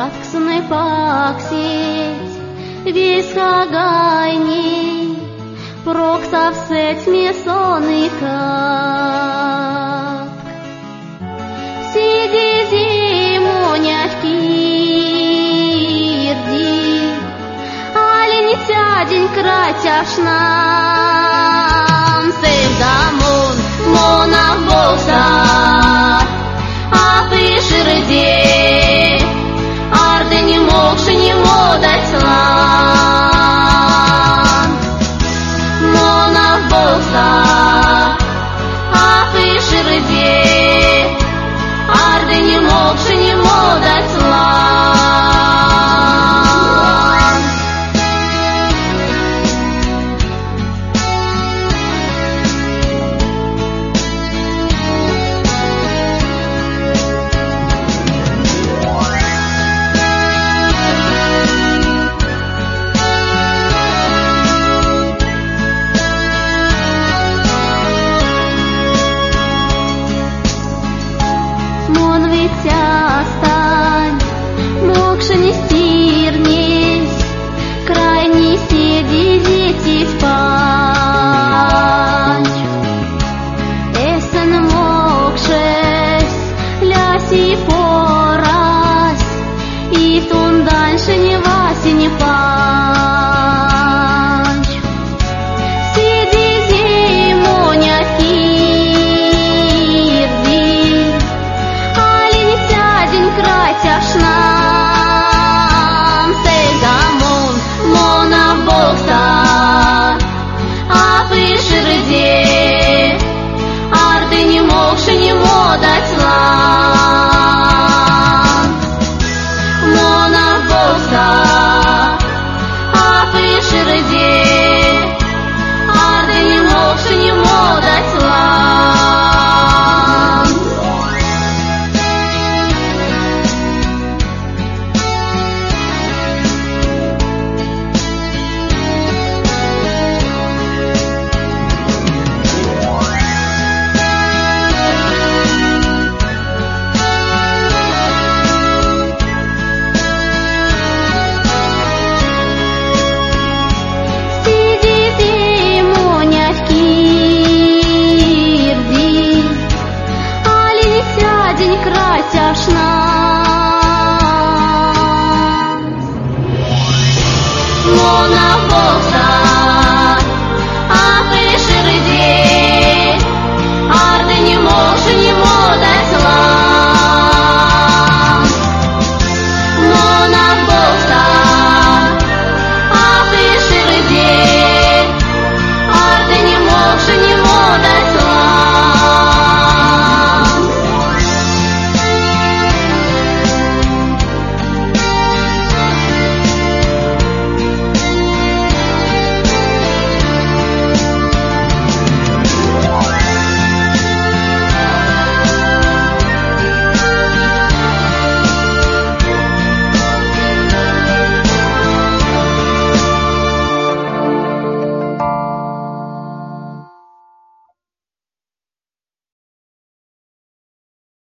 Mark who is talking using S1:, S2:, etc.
S1: Aksune paksit, viskagaini, proksa vsec miesonika. Сиди зимонятки ирди, али не тядень кратяш нам. Севдамон, монах болса, а приширде, арды не могши не модать слан. Монах болса, а приширде, арды не могши не модать слан. Стань, мокша не стирнись, крайне седи дети спать. Эсен мокшес, ляси по